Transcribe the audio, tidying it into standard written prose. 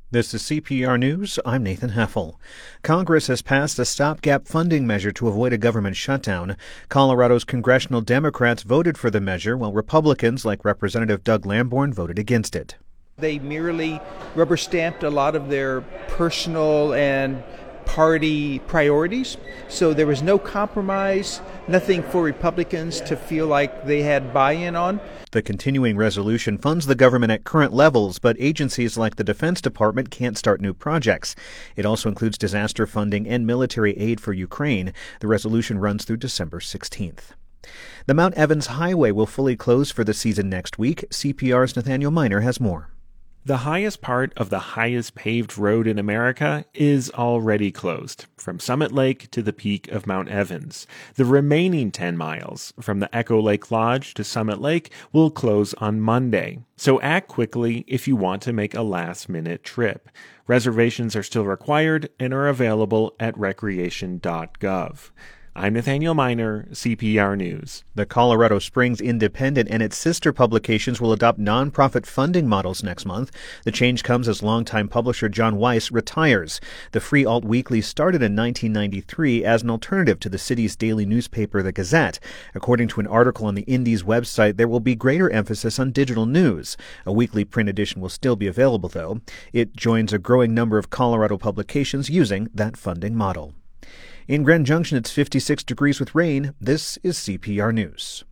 This is CPR News. I'm Nathan Heffel. Congress has passed a stopgap funding measure to avoid a government shutdown. Colorado's congressional Democrats voted for the measure, while Republicans, like Representative Doug Lamborn, voted against it. They merely rubber-stamped a lot of their personal and party priorities, so there was no compromise, nothing for Republicans to feel like they had buy-in on. The continuing resolution funds the government at current levels, but agencies like the Defense Department can't start new projects. It also includes disaster funding and military aid for Ukraine. The resolution runs through December 16th. The Mount Evans Highway will fully close for the season next week. CPR's Nathaniel Miner has more. The highest part of the highest paved road in America is already closed, from Summit Lake to the peak of Mount Evans. The remaining 10 miles, from the Echo Lake Lodge to Summit Lake, will close on Monday. So act quickly if you want to make a last-minute trip. Reservations are still required and are available at recreation.gov. I'm Nathaniel Miner, CPR News. The Colorado Springs Independent and its sister publications will adopt nonprofit funding models next month. The change comes as longtime publisher John Weiss retires. The Free Alt Weekly started in 1993 as an alternative to the city's daily newspaper, The Gazette. According to an article on the Indie's website, there will be greater emphasis on digital news. A weekly print edition will still be available, though. It joins a growing number of Colorado publications using that funding model. In Grand Junction, it's 56 degrees with rain. This is CPR News.